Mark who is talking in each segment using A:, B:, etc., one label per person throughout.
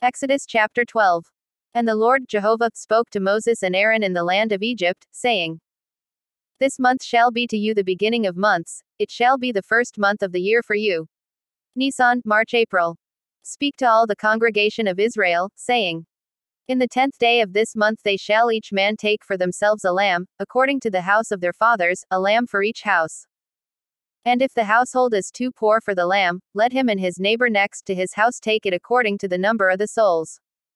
A: Exodus chapter 12. And the Lord Jehovah spoke to Moses and Aaron in the land of Egypt, saying, This month shall be to you the beginning of months, it shall be the first month of the year for you. Nisan, March, April. Speak to all the congregation of Israel, saying, In the 10th day of this month they shall each man take for themselves a lamb, according to the house of their fathers, a lamb for each house. And if the household is too poor for the lamb, let him and his neighbor next to his house take it according to the number of the souls.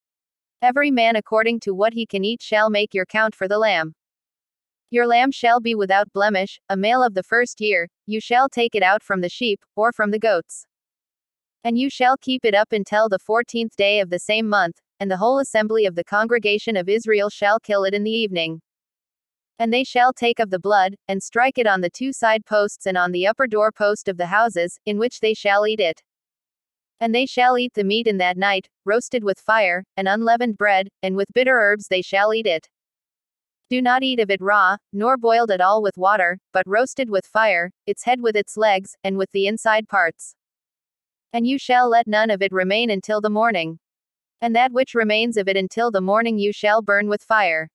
A: Every man according to what he can eat shall make your count for the lamb. Your lamb shall be without blemish, a male of the first year, you shall take it out from the sheep, or from the goats. And you shall keep it up until the 14th day of the same month, and the whole assembly of the congregation of Israel shall kill it in the evening. And they shall take of the blood, and strike it on the two side posts and on the upper door post of the houses, in which they shall eat it. And they shall eat the meat in that night, roasted with fire, and unleavened bread, and with bitter herbs they shall eat it. Do not eat of it raw, nor boiled at all with water, but roasted with fire, its head with its legs, and with the inside parts. And you shall let none of it remain until the morning. And that which remains of it until the morning you shall burn with fire.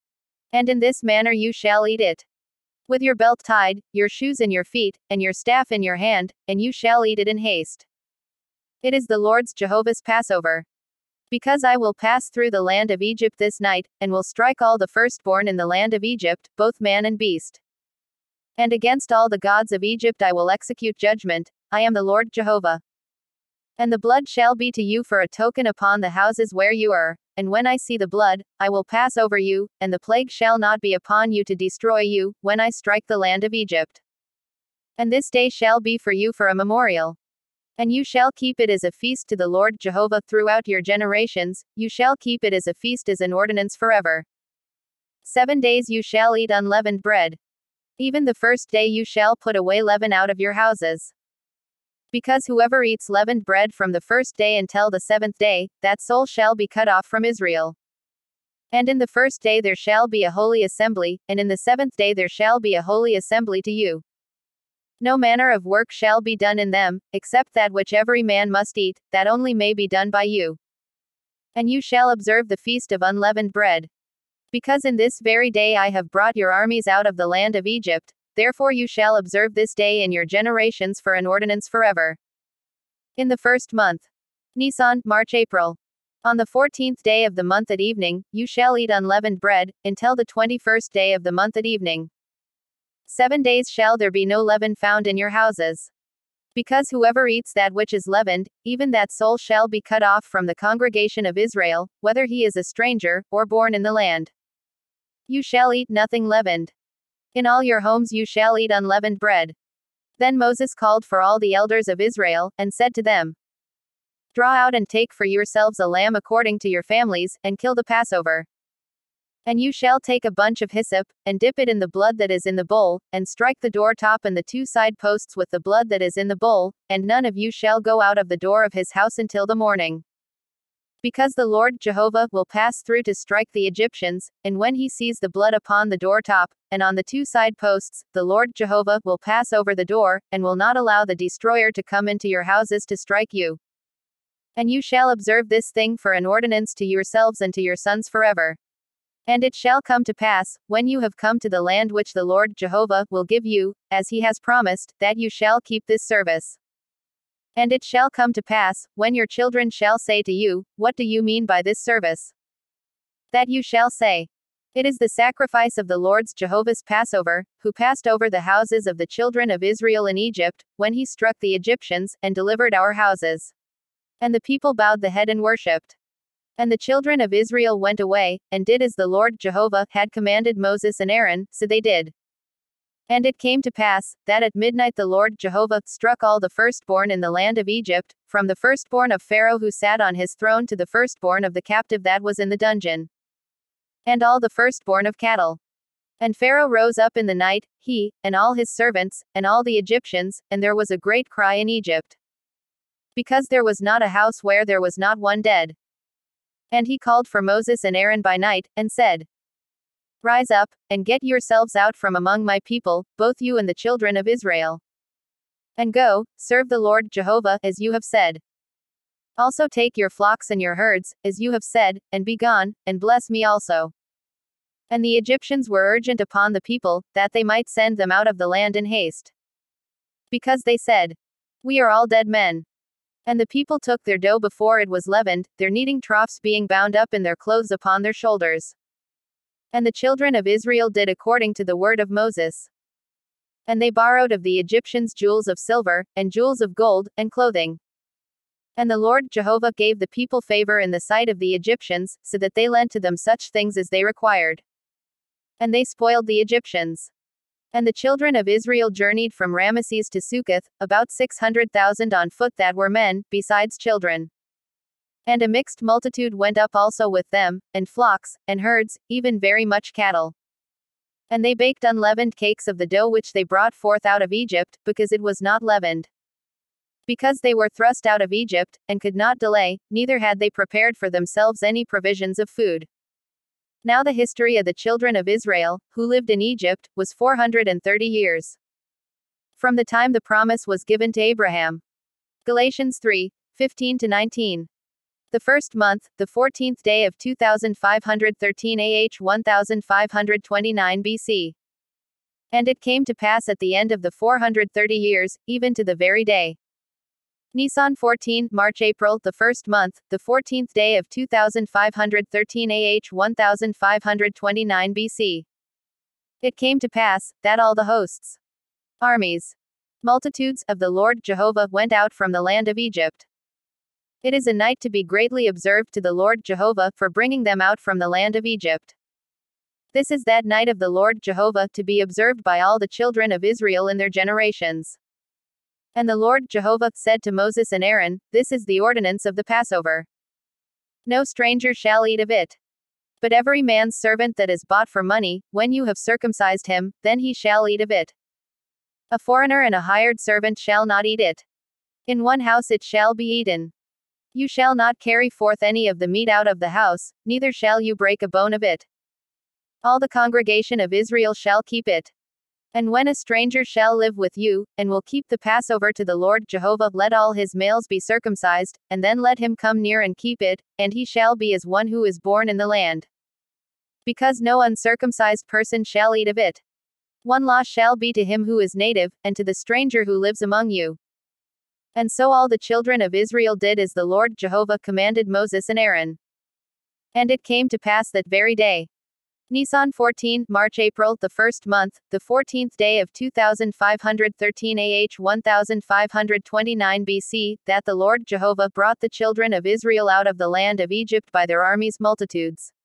A: And in this manner you shall eat it. With your belt tied, your shoes in your feet, and your staff in your hand, and you shall eat it in haste. It is the Lord's Jehovah's Passover. Because I will pass through the land of Egypt this night, and will strike all the firstborn in the land of Egypt, both man and beast. And against all the gods of Egypt I will execute judgment, I am the Lord Jehovah. And the blood shall be to you for a token upon the houses where you are, and when I see the blood, I will pass over you, and the plague shall not be upon you to destroy you, when I strike the land of Egypt. And this day shall be for you for a memorial. And you shall keep it as a feast to the Lord Jehovah throughout your generations, you shall keep it as a feast as an ordinance forever. 7 days you shall eat unleavened bread. Even the first day you shall put away leaven out of your houses. Because whoever eats leavened bread from the first day until the 7th day, that soul shall be cut off from Israel. And in the first day there shall be a holy assembly, and in the 7th day there shall be a holy assembly to you. No manner of work shall be done in them, except that which every man must eat, that only may be done by you. And you shall observe the feast of unleavened bread. Because in this very day I have brought your armies out of the land of Egypt, therefore you shall observe this day in your generations for an ordinance forever. In the first month. Nisan, March, April. On the 14th day of the month at evening, you shall eat unleavened bread, until the 21st day of the month at evening. 7 days shall there be no leaven found in your houses. Because whoever eats that which is leavened, even that soul shall be cut off from the congregation of Israel, whether he is a stranger, or born in the land. You shall eat nothing leavened. In all your homes you shall eat unleavened bread. Then Moses called for all the elders of Israel, and said to them, Draw out and take for yourselves a lamb according to your families, and kill the Passover. And you shall take a bunch of hyssop, and dip it in the blood that is in the bowl, and strike the door top and the two side posts with the blood that is in the bowl, and none of you shall go out of the door of his house until the morning. Because the Lord Jehovah will pass through to strike the Egyptians, and when he sees the blood upon the door top, and on the two side posts, the Lord Jehovah will pass over the door, and will not allow the destroyer to come into your houses to strike you. And you shall observe this thing for an ordinance to yourselves and to your sons forever. And it shall come to pass, when you have come to the land which the Lord Jehovah will give you, as he has promised, that you shall keep this service. And it shall come to pass, when your children shall say to you, What do you mean by this service? That you shall say, It is the sacrifice of the Lord's Jehovah's Passover, who passed over the houses of the children of Israel in Egypt, when he struck the Egyptians, and delivered our houses. And the people bowed the head and worshipped. And the children of Israel went away, and did as the Lord Jehovah had commanded Moses and Aaron, so they did. And it came to pass, that at midnight the Lord Jehovah struck all the firstborn in the land of Egypt, from the firstborn of Pharaoh who sat on his throne to the firstborn of the captive that was in the dungeon. And all the firstborn of cattle. And Pharaoh rose up in the night, he, and all his servants, and all the Egyptians, and there was a great cry in Egypt. Because there was not a house where there was not one dead. And he called for Moses and Aaron by night, and said, Rise up, and get yourselves out from among my people, both you and the children of Israel. And go, serve the Lord Jehovah, as you have said. Also take your flocks and your herds, as you have said, and be gone, and bless me also. And the Egyptians were urgent upon the people, that they might send them out of the land in haste. Because they said, We are all dead men. And the people took their dough before it was leavened, their kneading troughs being bound up in their clothes upon their shoulders. And the children of Israel did according to the word of Moses. And they borrowed of the Egyptians jewels of silver, and jewels of gold, and clothing. And the Lord Jehovah gave the people favor in the sight of the Egyptians, so that they lent to them such things as they required. And they spoiled the Egyptians. And the children of Israel journeyed from Ramesses to Succoth, about 600,000 on foot that were men, besides children. And a mixed multitude went up also with them, and flocks, and herds, even very much cattle. And they baked unleavened cakes of the dough which they brought forth out of Egypt, because it was not leavened. Because they were thrust out of Egypt, and could not delay, neither had they prepared for themselves any provisions of food. Now the history of the children of Israel, who lived in Egypt, was 430 years. From the time the promise was given to Abraham. Galatians 3:15-19. The first month, the 14th day of 2513 AH 1529 BC. And it came to pass at the end of the 430 years, even to the very day. Nisan 14, March-April, the first month, the 14th day of 2513 AH 1529 BC. It came to pass, that all the hosts, armies, multitudes, of the Lord Jehovah went out from the land of Egypt. It is a night to be greatly observed to the Lord Jehovah, for bringing them out from the land of Egypt. This is that night of the Lord Jehovah, to be observed by all the children of Israel in their generations. And the Lord Jehovah said to Moses and Aaron, This is the ordinance of the Passover. No stranger shall eat of it. But every man's servant that is bought for money, when you have circumcised him, then he shall eat of it. A foreigner and a hired servant shall not eat it. In one house it shall be eaten. You shall not carry forth any of the meat out of the house, neither shall you break a bone of it. All the congregation of Israel shall keep it. And when a stranger shall live with you, and will keep the Passover to the Lord Jehovah, let all his males be circumcised, and then let him come near and keep it, and he shall be as one who is born in the land. Because no uncircumcised person shall eat of it. One law shall be to him who is native, and to the stranger who lives among you. And so all the children of Israel did as the Lord Jehovah commanded Moses and Aaron. And it came to pass that very day, Nisan 14, March-April, the first month, the 14th day of 2513 AH 1529 BC, that the Lord Jehovah brought the children of Israel out of the land of Egypt by their armies multitudes.